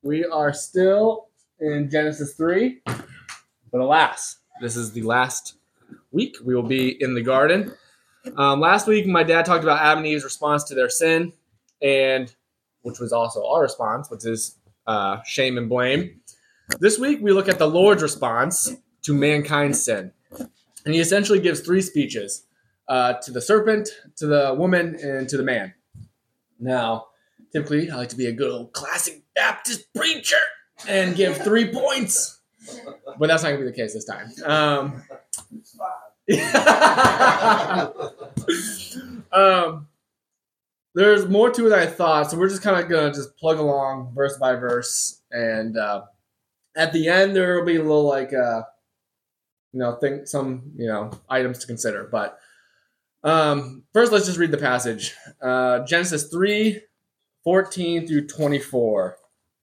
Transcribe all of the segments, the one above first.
We are still in Genesis 3, but alas, this is the last week we will be in the garden. Last week, my dad talked about Adam and Eve's response to their sin, and which was also our response, which is shame and blame. This week, we look at the Lord's response to mankind's sin. And he essentially gives three speeches to the serpent, to the woman, and to the man. Now, typically, I like to be a good old classic Baptist preacher and give 3 points. But that's not going to be the case this time. There's more to it than I thought, so we're just kind of going to just plug along verse by verse. And at the end, there will be a little items to consider. But first, let's just read the passage. Genesis 3:14 through 24.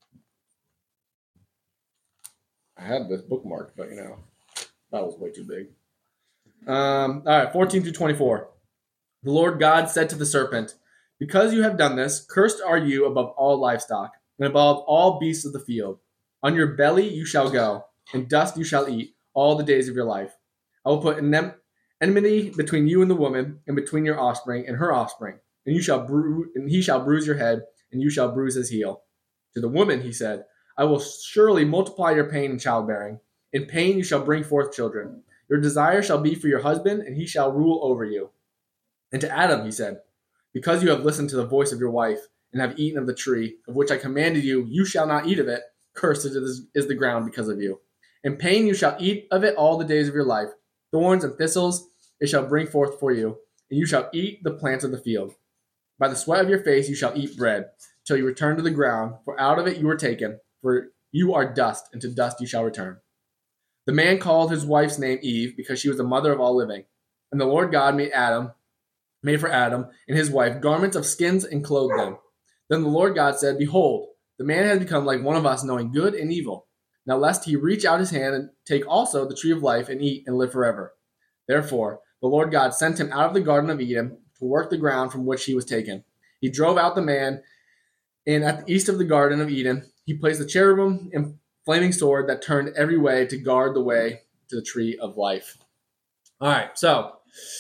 I had this bookmarked, but that was way too big. All right, 14 through 24. The Lord God said to the serpent, "Because you have done this, cursed are you above all livestock, and above all beasts of the field. On your belly you shall go, and dust you shall eat all the days of your life. I will put enmity between you and the woman, and between your offspring and her offspring. And he shall bruise your head, and you shall bruise his heel." To the woman he said, "I will surely multiply your pain in childbearing. In pain you shall bring forth children. Your desire shall be for your husband, and he shall rule over you." And to Adam he said, "Because you have listened to the voice of your wife, and have eaten of the tree, of which I commanded you, you shall not eat of it. Cursed is the ground because of you. In pain you shall eat of it all the days of your life. Thorns and thistles it shall bring forth for you, and you shall eat the plants of the field. By the sweat of your face you shall eat bread, till you return to the ground, for out of it you were taken, for you are dust, and to dust you shall return." The man called his wife's name Eve, because she was the mother of all living. And the Lord God made for Adam and his wife garments of skins and clothed them. Then the Lord God said, "Behold, the man has become like one of us, knowing good and evil. Now lest he reach out his hand and take also the tree of life and eat and live forever." Therefore the Lord God sent him out of the Garden of Eden to work the ground from which he was taken. He drove out the man, and at the east of the Garden of Eden he placed the cherubim and flaming sword that turned every way to guard the way to the tree of life. All right, so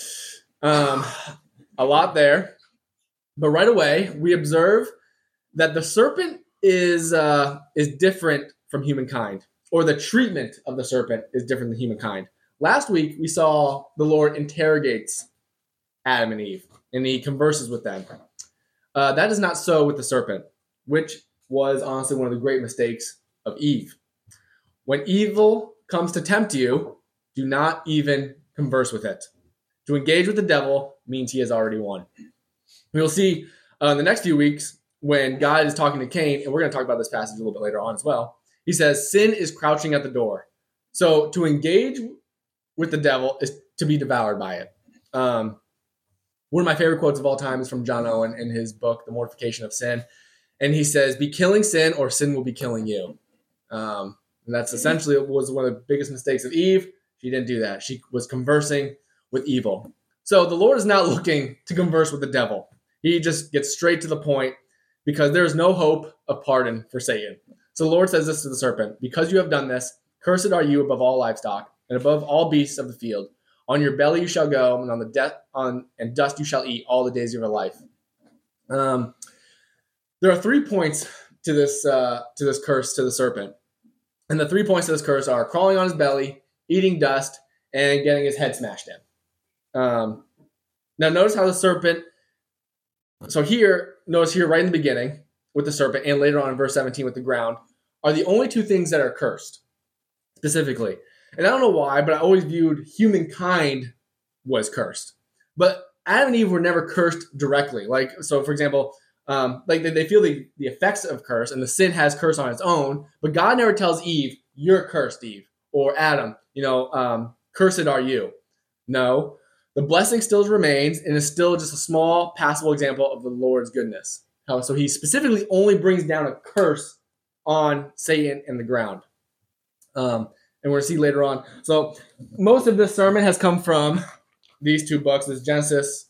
a lot there. But right away, we observe that the serpent is different from humankind, or the treatment of the serpent is different than humankind. Last week, we saw the Lord interrogates Adam and Eve, and he converses with them. That is not so with the serpent, which was honestly one of the great mistakes of Eve. When evil comes to tempt you, do not even converse with it. To engage with the devil means he has already won. We'll see in the next few weeks when God is talking to Cain, and we're going to talk about this passage a little bit later on as well. He says, sin is crouching at the door. So to engage with the devil is to be devoured by it. One of my favorite quotes of all time is from John Owen in his book, The Mortification of Sin. And he says, "Be killing sin or sin will be killing you." And that's essentially was one of the biggest mistakes of Eve. She didn't do that. She was conversing with evil. So the Lord is not looking to converse with the devil. He just gets straight to the point because there is no hope of pardon for Satan. So the Lord says this to the serpent: "Because you have done this, cursed are you above all livestock and above all beasts of the field. On your belly you shall go, and and dust you shall eat all the days of your life." There are 3 points to this curse to the serpent. And the 3 points to this curse are crawling on his belly, eating dust, and getting his head smashed in. Now notice how the serpent, notice here right in the beginning with the serpent, and later on in verse 17 with the ground, are the only 2 things that are cursed, specifically. And I don't know why, but I always viewed humankind was cursed. But Adam and Eve were never cursed directly. So for example, they feel the effects of curse, and the sin has curse on its own, but God never tells Eve, "You're cursed, Eve," or Adam, "Cursed are you." No, the blessing still remains, and is still just a small, passable example of the Lord's goodness. So he specifically only brings down a curse on Satan and the ground. And we're going to see later on. So most of this sermon has come from these 2 books, this Genesis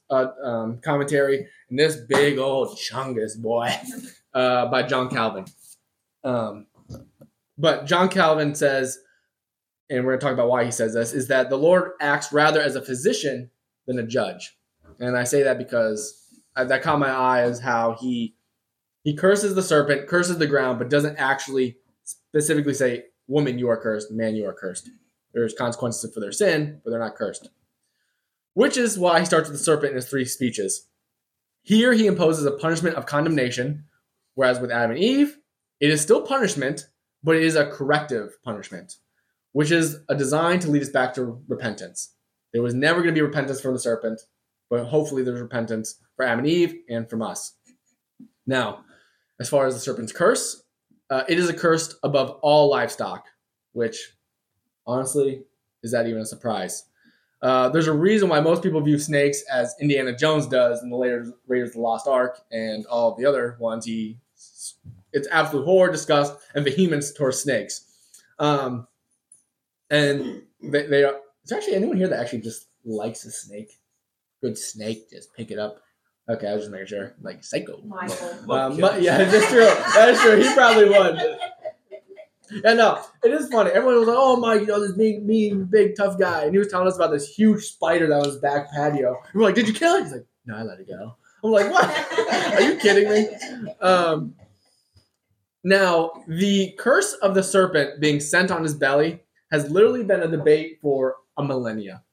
commentary, and this big old chungus boy by John Calvin. But John Calvin says, and we're going to talk about why he says this, is that the Lord acts rather as a physician than a judge. And I say that because that caught my eye as how he curses the serpent, curses the ground, but doesn't actually specifically say, woman, you are cursed, man, you are cursed. There's consequences for their sin, but they're not cursed. Which is why he starts with the serpent in his 3 speeches. Here he imposes a punishment of condemnation, whereas with Adam and Eve, it is still punishment, but it is a corrective punishment, which is a design to lead us back to repentance. There was never going to be repentance from the serpent, but hopefully there's repentance for Adam and Eve and from us. Now, as far as the serpent's curse, it is accursed above all livestock, which, honestly, is that even a surprise? There's a reason why most people view snakes as Indiana Jones does in the later Raiders of the Lost Ark and all of the other ones. It's absolute horror, disgust, and vehemence towards snakes. And they are. Is there actually anyone here that actually just likes a snake? Good snake, just pick it up. Okay, I was just making sure. Like psycho. Michael. Yeah, that's true. That's true. He probably would. Yeah, no, it is funny. Everyone was like, "Oh, Mike, this big, tough guy," and he was telling us about this huge spider that was his back patio. And we're like, "Did you kill it?" He's like, "No, I let it go." I'm like, "What? Are you kidding me?" Now, the curse of the serpent being sent on his belly has literally been a debate for a millennia.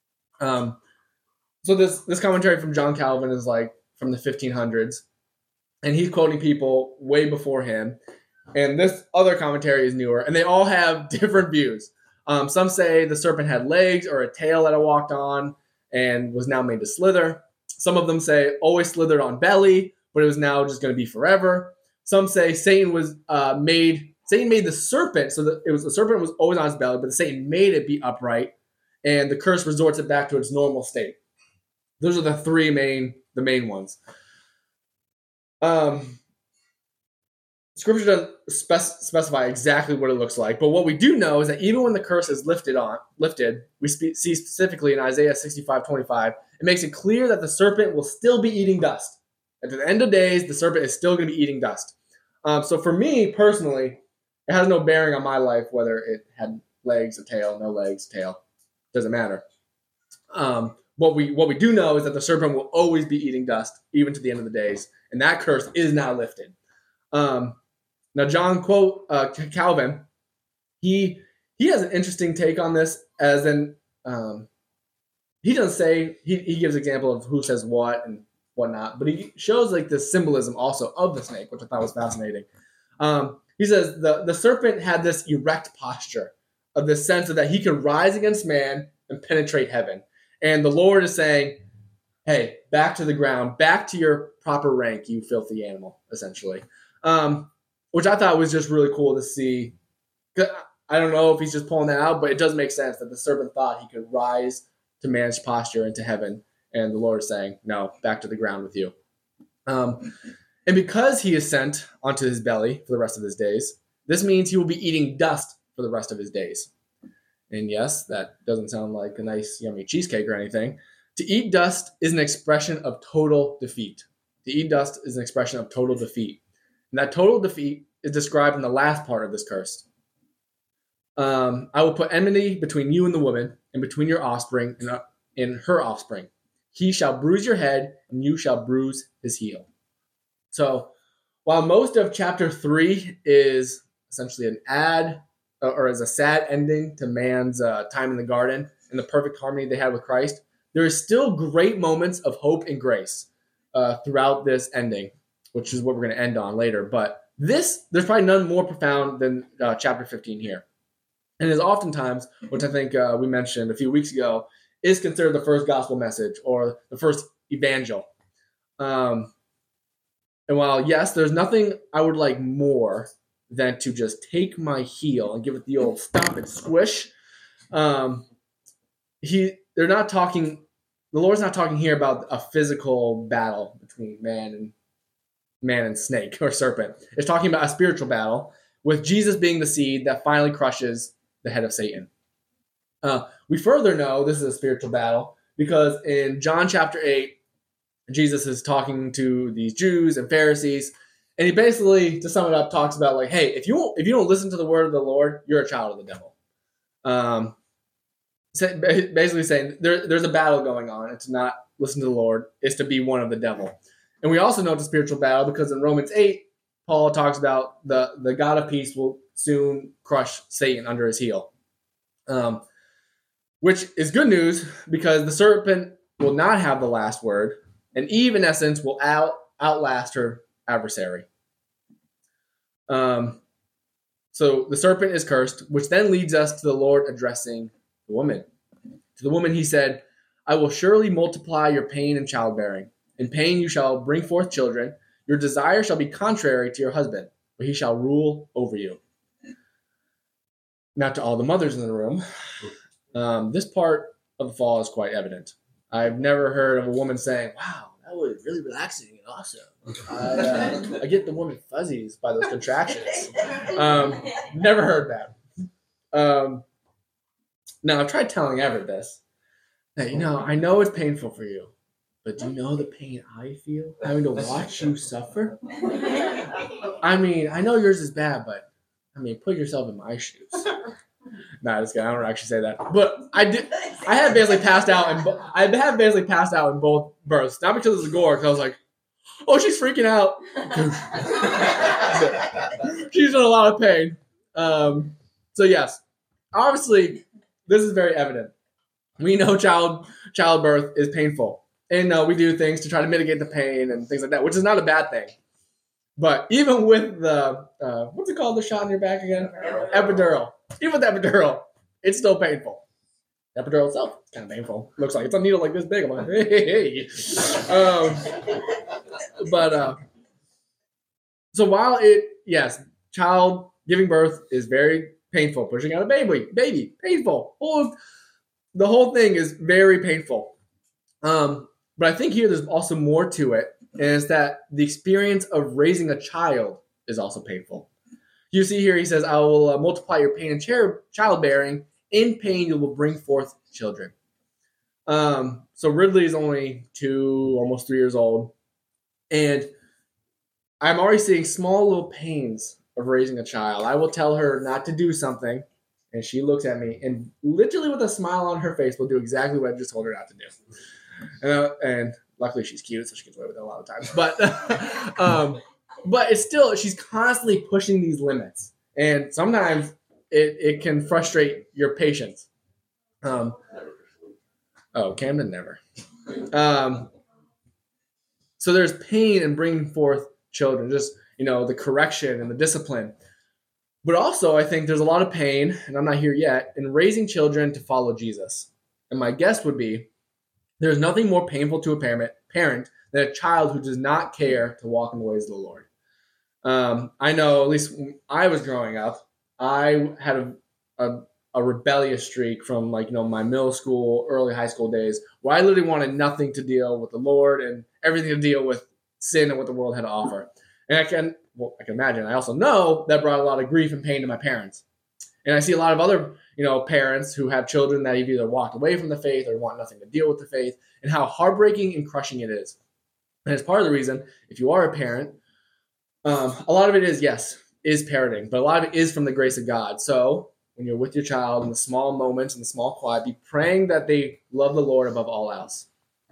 So this commentary from John Calvin is like from the 1500s, and he's quoting people way before him. And this other commentary is newer, and they all have different views. Some say the serpent had legs or a tail that it walked on and was now made to slither. Some of them say always slithered on belly, but it was now just going to be forever. Some say Satan made the serpent, so that the serpent was always on his belly, but Satan made it be upright, and the curse resorts it back to its normal state. Those are the main ones. Scripture doesn't specify exactly what it looks like, but what we do know is that even when the curse is lifted, we see specifically in Isaiah 65:25, it makes it clear that the serpent will still be eating dust. At the end of days, the serpent is still going to be eating dust. So for me personally, it has no bearing on my life whether it had legs, a tail, no legs, tail. Doesn't matter. What we do know is that the serpent will always be eating dust, even to the end of the days, and that curse is now lifted. Now, John Calvin, he has an interesting take on this, as in he doesn't say he gives example of who says what and whatnot, but he shows like the symbolism also of the snake, which I thought was fascinating. He says the serpent had this erect posture of this sense of that he could rise against man and penetrate heaven, and the Lord is saying, "Hey, back to the ground, back to your proper rank, you filthy animal," essentially. Which I thought was just really cool to see. I don't know if he's just pulling that out, but it does make sense that the serpent thought he could rise to man's posture into heaven, and the Lord is saying, "No, back to the ground with you." And because he is sent onto his belly for the rest of his days, this means he will be eating dust for the rest of his days. And yes, that doesn't sound like a nice, yummy cheesecake or anything. To eat dust is an expression of total defeat. To eat dust is an expression of total defeat. And that total defeat is described in the last part of this curse. I will put enmity between you and the woman, and between your offspring and her offspring. He shall bruise your head, and you shall bruise his heel. So, while most of chapter 3 is essentially an is a sad ending to man's time in the garden and the perfect harmony they had with Christ, there is still great moments of hope and grace throughout this ending, which is what we're going to end on later. But there's probably none more profound than chapter 15 here. And is oftentimes, which I think we mentioned a few weeks ago, is considered the first gospel message or the first evangel. And while, yes, there's nothing I would like more than to just take my heel and give it the old stomp and squish, the Lord's not talking here about a physical battle between man and snake or serpent. It's talking about a spiritual battle with Jesus being the seed that finally crushes the head of Satan. We further know this is a spiritual battle because in John chapter 8, Jesus is talking to these Jews and Pharisees, And he basically, to sum it up, talks about like, hey, if you don't listen to the word of the Lord, you're a child of the devil. Basically saying there's a battle going on, and to not listen to the Lord is to be one of the devil. And we also know it's a spiritual battle because in Romans 8, Paul talks about the God of peace will soon crush Satan under his heel. Which is good news because the serpent will not have the last word, and Eve, in essence, will outlast her adversary. So the serpent is cursed, which then leads us to the Lord addressing the woman. To the woman he said, I will surely multiply your pain and childbearing. In pain you shall bring forth children. Your desire shall be contrary to your husband, but he shall rule over you. Now to all the mothers in the room, this part of the fall is quite evident. I've never heard of a woman saying, wow, that was really relaxing and awesome. I get the woman fuzzies by those contractions. Never heard that. Now, I've tried telling Everett this. That, I know it's painful for you, but do you know the pain I feel having to watch you suffer? I mean, I know yours is bad, but, put yourself in my shoes. Nah, just kidding. I don't actually say that. But I have basically passed out in both births. Not because of the gore, because I was like, oh, she's freaking out. She's in a lot of pain. So yes, obviously, this is very evident. We know childbirth is painful. And we do things to try to mitigate the pain and things like that, which is not a bad thing. But even with the, what's it called, the shot in your back again? Epidural. Even with the epidural, it's still painful. The epidural itself is kind of painful. Looks like it's a needle like this big. I'm like, hey. So while child giving birth is very painful. Pushing out a baby, painful. The whole thing is very painful. But I think here there's also more to it, and it's that the experience of raising a child is also painful. You see here, he says, I will multiply your pain and childbearing. In pain, you will bring forth children. So Ridley is only 2, almost 3 years old. And I'm already seeing small little pains of raising a child. I will tell her not to do something, and she looks at me, and literally with a smile on her face will do exactly what I just told her not to do. And luckily she's cute, so she gets away with it a lot of times. But it's still, she's constantly pushing these limits. And sometimes it can frustrate your patience. Camden never. So there's pain in bringing forth children, just, the correction and the discipline. But also, I think there's a lot of pain, and I'm not here yet, in raising children to follow Jesus. And my guess would be there's nothing more painful to a parent than a child who does not care to walk in the ways of the Lord. I know, at least when I was growing up, I had a rebellious streak from my middle school, early high school days, where I literally wanted nothing to deal with the Lord and everything to deal with sin and what the world had to offer. And I can imagine. I also know that brought a lot of grief and pain to my parents. And I see a lot of other, parents who have children that have either walked away from the faith or want nothing to deal with the faith, and how heartbreaking and crushing it is. And it's part of the reason, if you are a parent, a lot of it is parenting, but a lot of it is from the grace of God. So when you're with your child in the small moments, in the small quiet, be praying that they love the Lord above all else.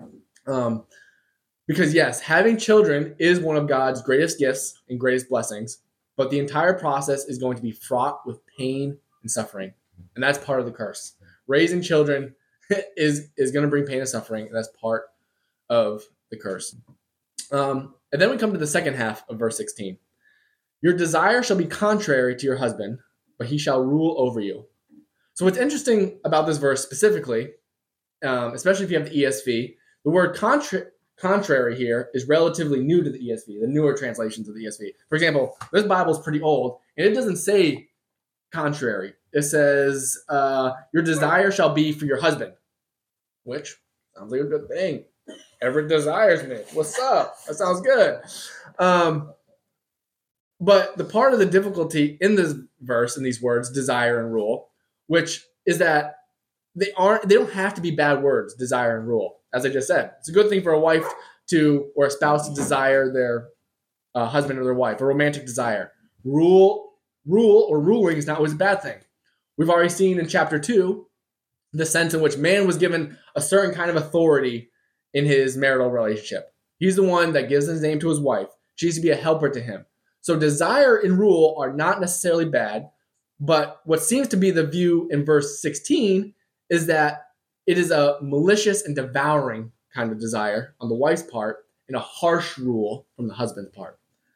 Because yes, having children is one of God's greatest gifts and greatest blessings, but the entire process is going to be fraught with pain and suffering. And that's part of the curse. Raising children is going to bring pain and suffering, and that's part of the curse. And then we come to the second half of verse 16. Your desire shall be contrary to your husband, but he shall rule over you. So what's interesting about this verse specifically, especially if you have the ESV, the word contrary here is relatively new to the ESV, the newer translations of the ESV. For example, this Bible is pretty old, and it doesn't say contrary. It says, your desire shall be for your husband, which sounds like a good thing. Everett desires me. What's up? That sounds good. But the part of the difficulty in this verse, in these words, desire and rule, which is that they don't have to be bad words, desire and rule. As I just said, it's a good thing for a wife or a spouse to desire husband or their wife, a romantic desire. Ruling is not always a bad thing. We've already seen in chapter 2 the sense in which man was given a certain kind of authority in his marital relationship. He's the one that gives his name to his wife. She needs to be a helper to him. So desire and rule are not necessarily bad, but what seems to be the view in verse 16 is that it is a malicious and devouring kind of desire on the wife's part and a harsh rule from the husband's part.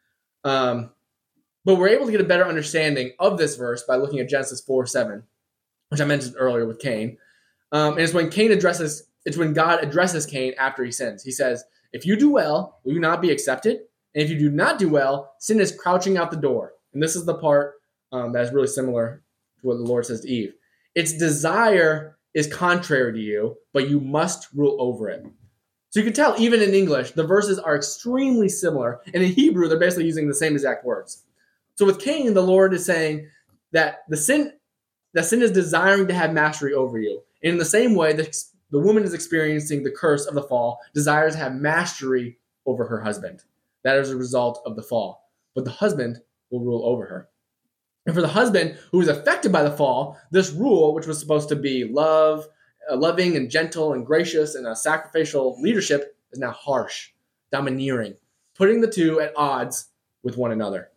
But we're able to get a better understanding of this verse by looking at Genesis 4:7, which I mentioned earlier with Cain. And it's when God addresses Cain after he sins. He says, if you do well, will you not be accepted? And if you do not do well, sin is crouching out the door. And this is the part that is really similar to what the Lord says to Eve. Its desire is contrary to you, but you must rule over it. So you can tell, even in English, the verses are extremely similar. And in Hebrew, they're basically using the same exact words. So with Cain, the Lord is saying that sin is desiring to have mastery over you. And in the same way, the woman is experiencing the curse of the fall, desires to have mastery over her husband. That is a result of the fall. But the husband will rule over her. And for the husband who is affected by the fall, this rule, which was supposed to be loving and gentle and gracious and a sacrificial leadership, is now harsh, domineering, putting the two at odds with one another.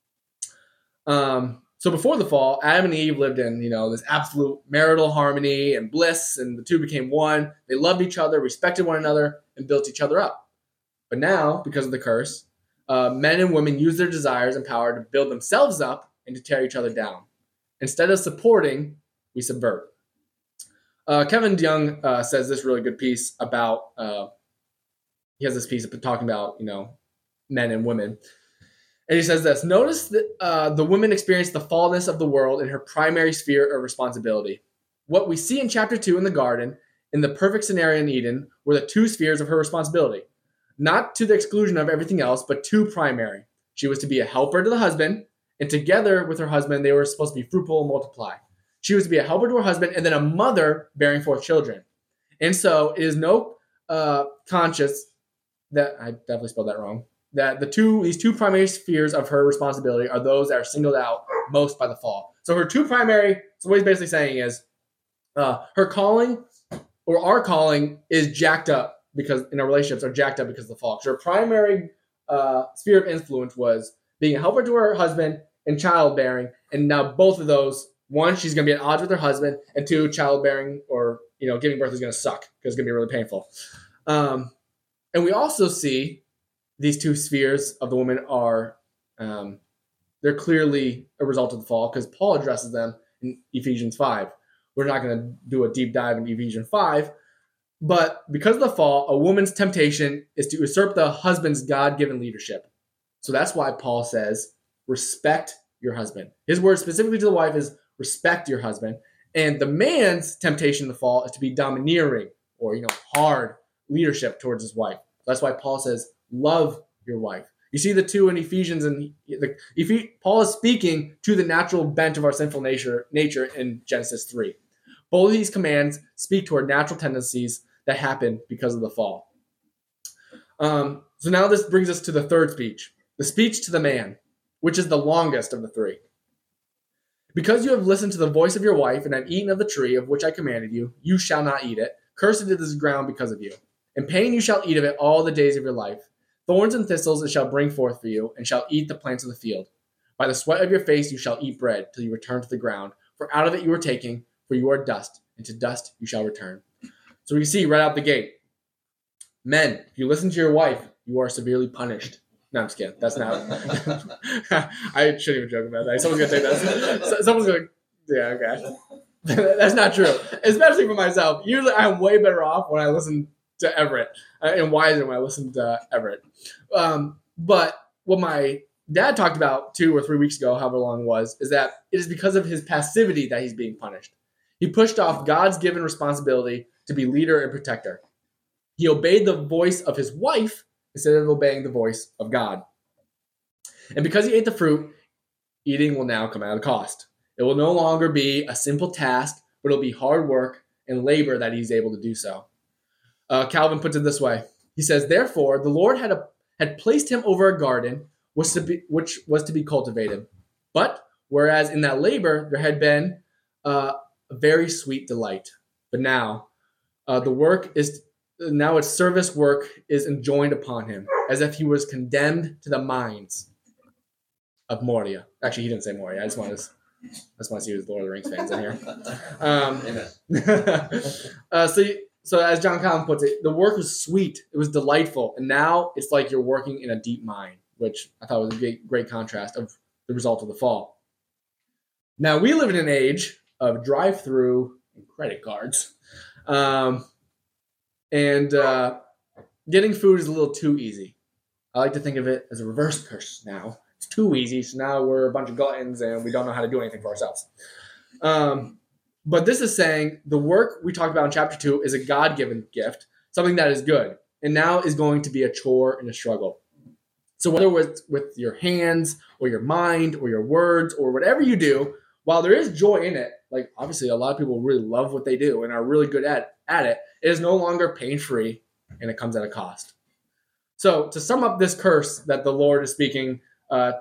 So before the fall, Adam and Eve lived in, this absolute marital harmony and bliss, and the two became one. They loved each other, respected one another, and built each other up. But now, because of the curse, men and women use their desires and power to build themselves up and to tear each other down. Instead of supporting, we subvert. Kevin DeYoung says this really good piece about, he has this piece talking about, men and women. And he says this, notice that the woman experienced the fallenness of the world in her primary sphere of responsibility. What we see in chapter 2 in the garden, in the perfect scenario in Eden, were the two spheres of her responsibility. Not to the exclusion of everything else, but two primary. She was to be a helper to the husband, and together with her husband, they were supposed to be fruitful and multiply. She was to be a helper to her husband, and then a mother bearing forth children. And so it is no conscious that, I definitely spelled that wrong, that these two primary spheres of her responsibility are those that are singled out most by the fall. So her two primary, so what he's basically saying is her calling or our calling is jacked up because in our relationships are jacked up because of the fall. So her primary sphere of influence was being a helper to her husband and childbearing. And now both of those, one, she's going to be at odds with her husband, and two, childbearing or giving birth is going to suck because it's going to be really painful. And we also see these two spheres of the woman are, they're clearly a result of the fall because Paul addresses them in Ephesians 5. We're not going to do a deep dive in Ephesians 5, but because of the fall, a woman's temptation is to usurp the husband's God-given leadership. So that's why Paul says, respect your husband. His word specifically to the wife is respect your husband. And the man's temptation in the fall is to be domineering or, hard leadership towards his wife. That's why Paul says, love your wife. You see the two in Ephesians, and Paul is speaking to the natural bent of our sinful nature in Genesis 3. Both of these commands speak to our natural tendencies that happen because of the fall. So now this brings us to the third speech, the speech to the man, which is the longest of the three. Because you have listened to the voice of your wife and have eaten of the tree of which I commanded you, you shall not eat it. Cursed is the ground because of you. In pain you shall eat of it all the days of your life. Thorns and thistles it shall bring forth for you, and shall eat the plants of the field. By the sweat of your face you shall eat bread, till you return to the ground. For out of it you are taken, for you are dust, and to dust you shall return. So we can see right out the gate, men, if you listen to your wife, you are severely punished. No, I'm just kidding. That's not. I shouldn't even joke about that. Someone's going to take that. Someone's going to, yeah, okay. That's not true. Especially for myself. Usually I'm way better off when I listen to Everett, and wiser when I listen to Everett. But what my dad talked about 2 or 3 weeks ago, however long it was, is that it is because of his passivity that he's being punished. He pushed off God's given responsibility to be leader and protector. He obeyed the voice of his wife instead of obeying the voice of God. And because he ate the fruit, eating will now come at a cost. It will no longer be a simple task, but it'll be hard work and labor that he's able to do so. Calvin puts it this way. He says, therefore, the Lord had placed him over a garden which was to be cultivated. But whereas in that labor there had been a very sweet delight, but now now its service work is enjoined upon him, as if he was condemned to the mines of Moria. Actually, he didn't say Moria. I just want to see who's Lord of the Rings fans in here. So as John Collins puts it, the work was sweet. It was delightful. And now it's like you're working in a deep mine, which I thought was a great contrast of the result of the fall. Now, we live in an age of drive-through and credit cards. And getting food is a little too easy. I like to think of it as a reverse curse now. It's too easy, so now we're a bunch of gluttons and we don't know how to do anything for ourselves. But this is saying the work we talked about in chapter 2 is a God-given gift, something that is good, and now is going to be a chore and a struggle. So whether with your hands or your mind or your words or whatever you do, while there is joy in it, like obviously a lot of people really love what they do and are really good at it, it is no longer pain-free and it comes at a cost. So to sum up this curse that the Lord is speaking to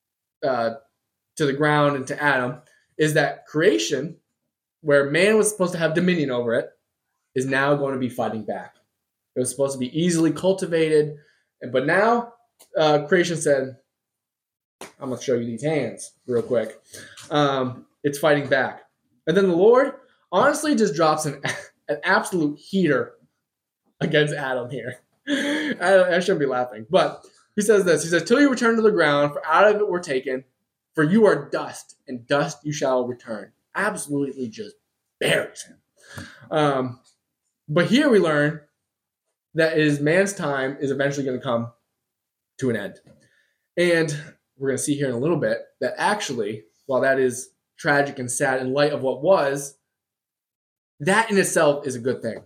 the ground and to Adam, is that creation, where man was supposed to have dominion over it, is now going to be fighting back. It was supposed to be easily cultivated, but now creation said, I'm going to show you these hands real quick. It's fighting back. And then the Lord honestly just drops an absolute heater against Adam here. I shouldn't be laughing, but he says this. He says, till you return to the ground, for out of it we're taken, for you are dust, and dust you shall return. Absolutely just buries him. But here we learn that man's time is eventually going to come to an end. And we're going to see here in a little bit that actually, while that is tragic and sad in light of what was, that in itself is a good thing.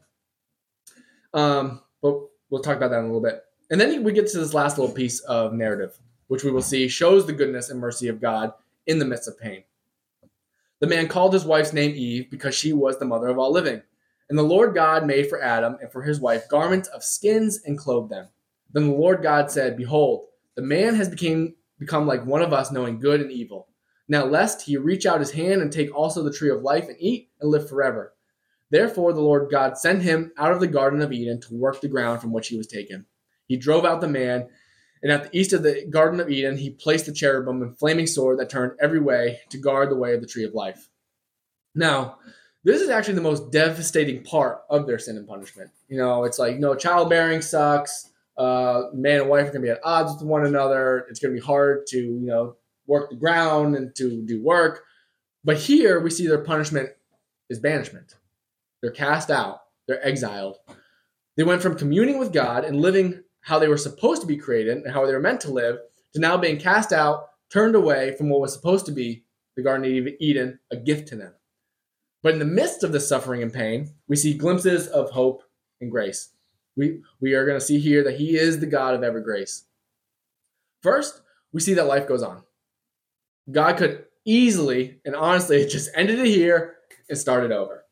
But we'll talk about that in a little bit. And then we get to this last little piece of narrative, which we will see shows the goodness and mercy of God in the midst of pain. The man called his wife's name Eve because she was the mother of all living. And the Lord God made for Adam and for his wife garments of skins and clothed them. Then the Lord God said, behold, the man has become like one of us, knowing good and evil. Now lest he reach out his hand and take also the tree of life and eat and live forever. Therefore the Lord God sent him out of the Garden of Eden to work the ground from which he was taken. He drove out the man, and at the east of the Garden of Eden he placed the cherubim and flaming sword that turned every way to guard the way of the tree of life. Now, this is actually the most devastating part of their sin and punishment. It's like, childbearing sucks. Man and wife are going to be at odds with one another. It's going to be hard to, work the ground and to do work. But here we see their punishment is banishment. They're cast out. They're exiled. They went from communing with God and living how they were supposed to be created and how they were meant to live to now being cast out, turned away from what was supposed to be the Garden of Eden, a gift to them. But in the midst of the suffering and pain, we see glimpses of hope and grace. We are going to see here that he is the God of every grace. First, we see that life goes on. God could easily and honestly just ended it here and started over.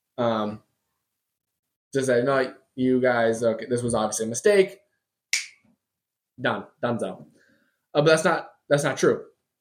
Just say, no, you guys, okay, this was obviously a mistake. Donezo. But that's not true.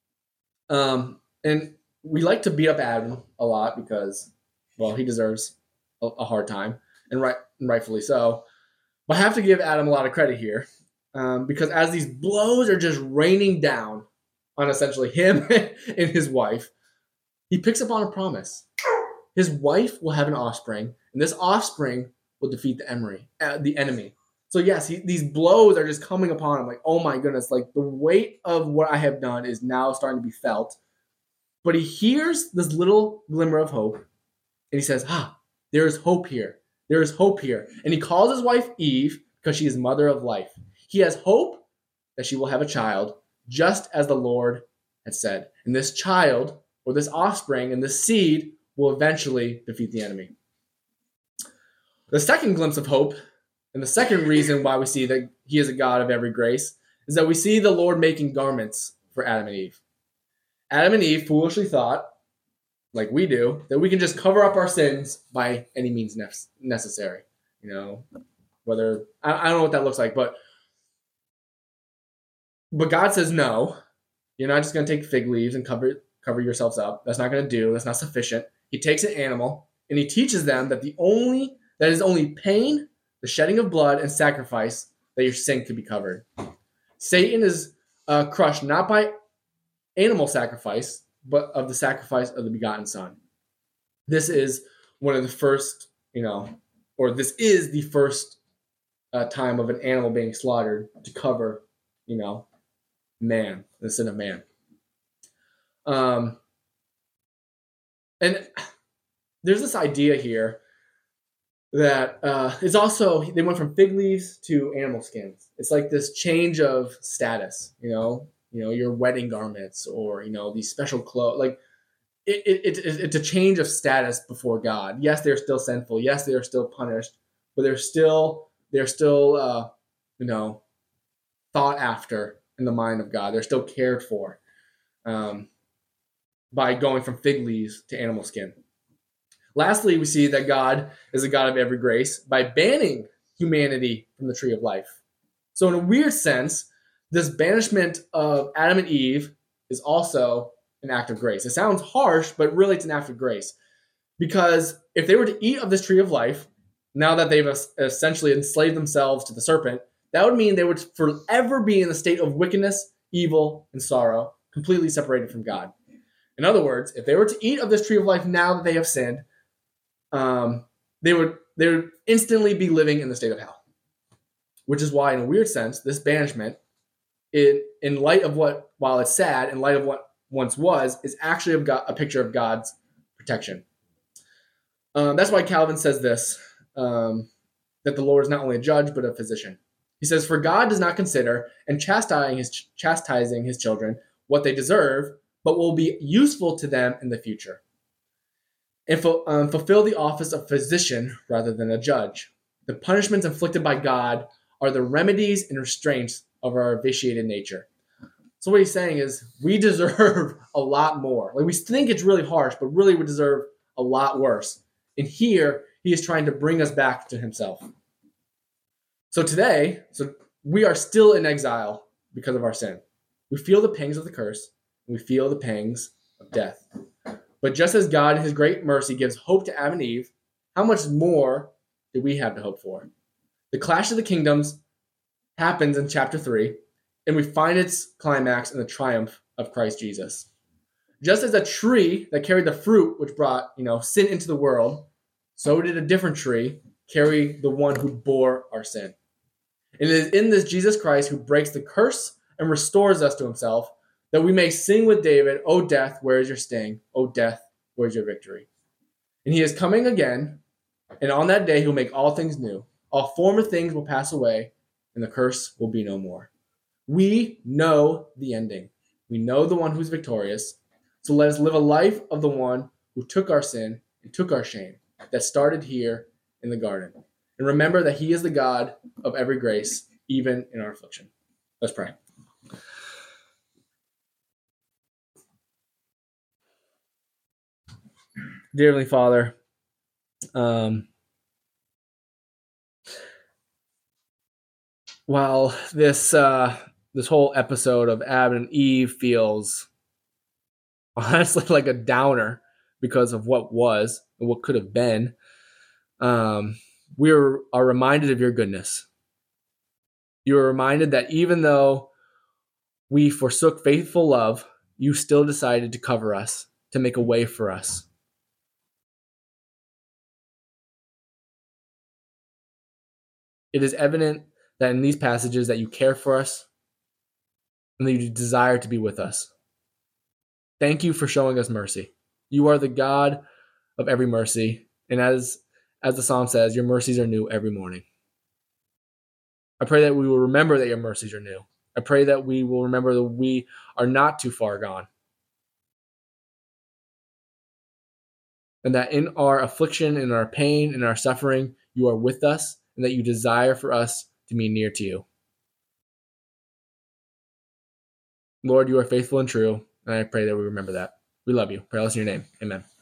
And we like to beat up Adam a lot because, well, he deserves a hard time, and rightfully so. But I have to give Adam a lot of credit here, because as these blows are just raining down on essentially him and his wife, he picks up on a promise. His wife will have an offspring, and this offspring will defeat the enemy. So yes, these blows are just coming upon him like, oh my goodness, like the weight of what I have done is now starting to be felt. But he hears this little glimmer of hope, and he says, there is hope here. There is hope here. And he calls his wife Eve because she is mother of life. He has hope that she will have a child, just as the Lord had said. And this child, or this offspring, and this seed will eventually defeat the enemy. The second glimpse of hope, and the second reason why we see that he is a God of every grace, is that we see the Lord making garments for Adam and Eve. Adam and Eve foolishly thought, like we do, that we can just cover up our sins by any means necessary. Whether, I don't know what that looks like, but But God says, no, you're not just going to take fig leaves and cover yourselves up. That's not going to do. That's not sufficient. He takes an animal and he teaches them that that is only pain, the shedding of blood, and sacrifice that your sin could be covered. Satan is crushed not by animal sacrifice, but of the sacrifice of the begotten Son. This is one of the first, or this is the first time of an animal being slaughtered to cover, man, the sin of man. And there's this idea here that it's also, they went from fig leaves to animal skins. It's like this change of status, your wedding garments or, these special clothes. Like it's a change of status before God. Yes, they're still sinful. Yes, they are still punished, but they're still thought after in the mind of God. They're still cared for by going from fig leaves to animal skin. Lastly, we see that God is a God of every grace by banning humanity from the tree of life. So in a weird sense, this banishment of Adam and Eve is also an act of grace. It sounds harsh, but really it's an act of grace. Because if they were to eat of this tree of life, now that they've essentially enslaved themselves to the serpent, that would mean they would forever be in the state of wickedness, evil, and sorrow, completely separated from God. In other words, if they were to eat of this tree of life now that they have sinned, they would instantly be living in the state of hell. Which is why, in a weird sense, this banishment, in light of what, while it's sad, in light of what once was, is actually a picture of God's protection. That's why Calvin says this, that the Lord is not only a judge, but a physician. He says, for God does not consider and chastising his children what they deserve, but will be useful to them in the future. And fulfill the office of physician rather than a judge. The punishments inflicted by God are the remedies and restraints of our vitiated nature. So what he's saying is we deserve a lot more. Like we think it's really harsh, but really we deserve a lot worse. And here he is trying to bring us back to himself. So today, we are still in exile because of our sin. We feel the pangs of the curse. And we feel the pangs of death. But just as God in his great mercy gives hope to Adam and Eve, how much more do we have to hope for? The clash of the kingdoms happens in chapter 3, and we find its climax in the triumph of Christ Jesus. Just as a tree that carried the fruit which brought, sin into the world, so did a different tree carry the one who bore our sin. And it is in this Jesus Christ who breaks the curse and restores us to himself, that we may sing with David, O death, where is your sting? O death, where is your victory? And he is coming again, and on that day he will make all things new. All former things will pass away, and the curse will be no more. We know the ending. We know the one who's victorious. So let us live a life of the one who took our sin and took our shame, that started here in the garden. And remember that he is the God of every grace, even in our affliction. Let's pray. Dear Heavenly Father, while this whole episode of Adam and Eve feels honestly like a downer because of what was and what could have been, we are reminded of your goodness. You are reminded that even though we forsook faithful love, you still decided to cover us, to make a way for us. It is evident that in these passages that you care for us and that you desire to be with us. Thank you for showing us mercy. You are the God of every mercy. And as the psalm says, your mercies are new every morning. I pray that we will remember that your mercies are new. I pray that we will remember that we are not too far gone. And that in our affliction, in our pain, in our suffering, you are with us and that you desire for us to be near to you. Lord, you are faithful and true, and I pray that we remember that. We love you. Pray all this in your name. Amen.